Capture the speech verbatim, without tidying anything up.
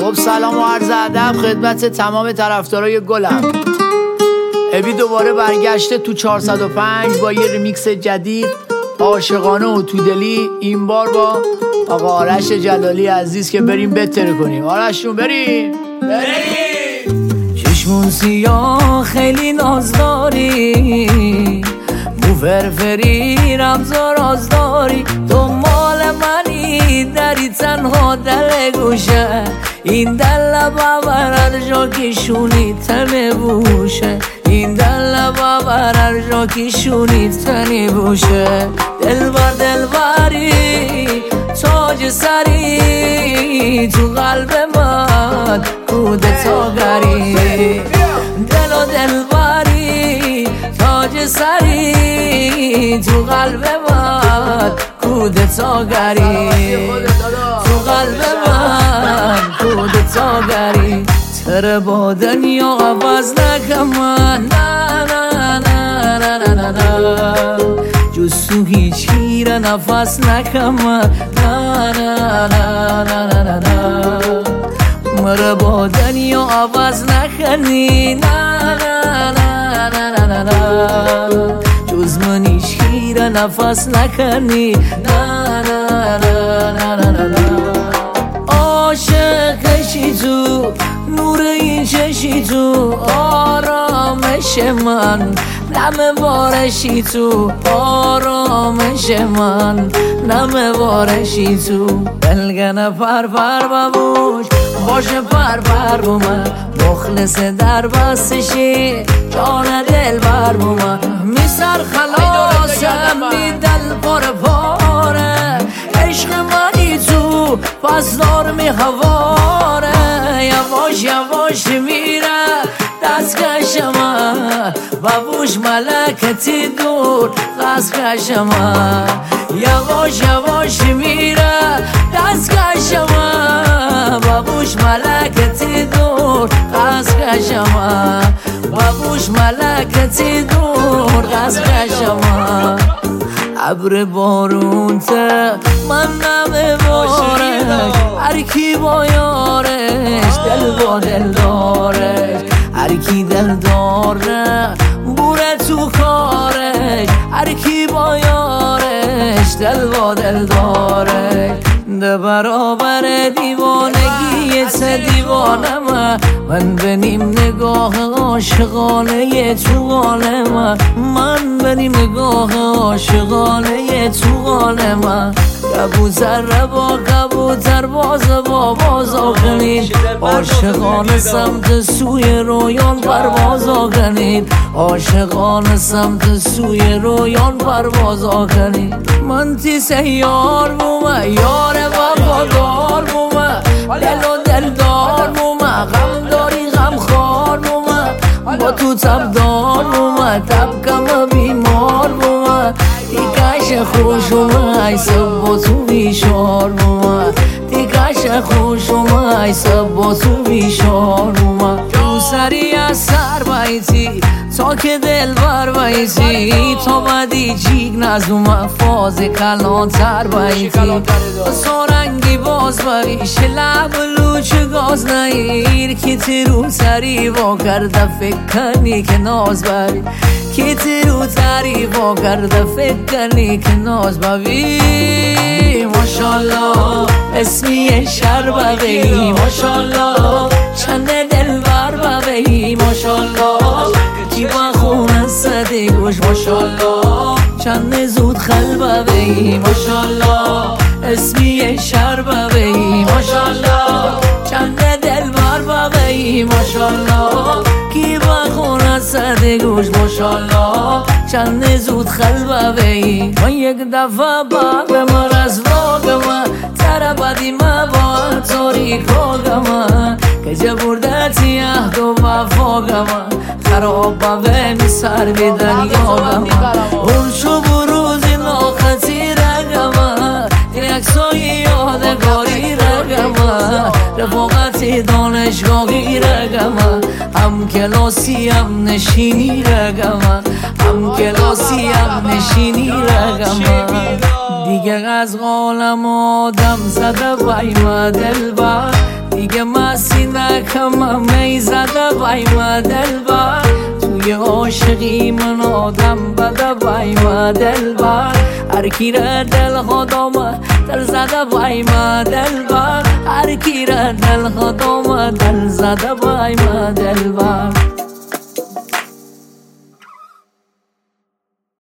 خب سلام و عرض ادب خدمت تمام طرفدارای گلم. ابی دوباره برگشته تو چهارصد و پنج با یه ریمیکس جدید عاشقانه و تودلی، این بار با آقا آرش جلالی عزیز که بریم بتره کنیم. آرشون بریم بریم. چشمون سیاه خیلی ناز داری، مو فرفری رمز و راز داری، تو مال منی دری تنها دل گوشه، این دل بابر هر جا که شونی تنه بوشه، این دل بابر هر جا که شونی تنه بوشه. دلبر دلبری تاج سری تو قلب من کودتاگری، دل و دلبری تاج سری تو قلب من کودتاگری، تو قلب من کودتاگری. تر با دنیا عوض نکن من، نه نه نه نه نه نه، جز تو هیچ گیره نفس نکن من، نه نه نه نه نه نه، مرا با دنیا عوض نکنی، نه نه نه نه نه نه، جز من هیچ گیره نفس نکنی، نه نه نه نه نه نه. عاشقشی تو نور این چشی تو آرامش من، نم بارشی تو آرامش من، نم بارشی تو. بلگن پر پر ببوش باشه پر پر بو من، مخلص در بستشی جان دل بر بو من، می سر خلاصم می دل پاره پاره، عشق منی تو پس دار می هواره، یواش یواش میره دستکشم ببوش ملکتی دور دستکشم، یواش یواش میره دستکشم ببوش ملکتی دور دستکشم، ببوش ملکتی دور دستکشم. ابر بارون ته من نمیباره، هر کی با یارش دل با دل دارش، هر کی دل داره بوره تو کارش، هر کی با یارش دل با دل دارش. ده برابر دیوانگی سه دیوانه من، من بنیم نگاه عاشقانه تو قانه من، من بنیم نگاه عاشقانه تو قانه من. کبوتر با کبوتر باز با باز آکنید، عاشقانه سمت سوی رویان پرواز آکنید، عاشقانه سمت سوی رویان پرواز آکنید. من تی سیار بومه یار وفادار بومه، دل و دلدار بومه، غم داری غم خار بومه، با تو تبدار بومه، تبکم بیمار بومه، دیگش خوش بومه ای سب با تو بیشار بومه، دیگش خوش بومه ای سب با تو بیشار بومه. جو سری از سر بایتی تا که دل بر بایتی، تا بدی جیگ نزومه فاز کلان تر بایتی، سارنگی باز بایش لب لوچ گاز نگیر، که تیرو تری با کرده فکر کنی که ناز بری، که تیرو تری با کرده فکر کنی که ناز بری. ماشالله اسمی شر ببی، ماشالله چند دل بر ببی، ماشالله کی با خون سده گوش، ماشالله چند زود خل ببی، ماشالله اسمی شر ببی، ماشالله چند دل بر ببی، ماشالله کی با خون سده گوش، ماشالله چند زود خل ببی. من یک دفعه باقی من از واقع من تر بدی من با تاریکاگ من، که جه بردتی عهد و وفاگ من، خراب ببه می سر بی دنیاگ من، اون شو بروزی ناختی رگ من، یک سایی یادگاری رگ من، رفاقتی دانشگاهی رگ من، هم کلاسی هم نشینی رگ من، هم کلاسی هم نشینی رگ من. دیگه از قالم آدم زده بایمه دل بر، دیگه مست من می زده وای ما دلبر توی عاشقی من آدم بده وای ما دلبر هر کی را دل خودم دل زده وای ما دلبر هر کی را دل خودم دل زده وای ما دلبر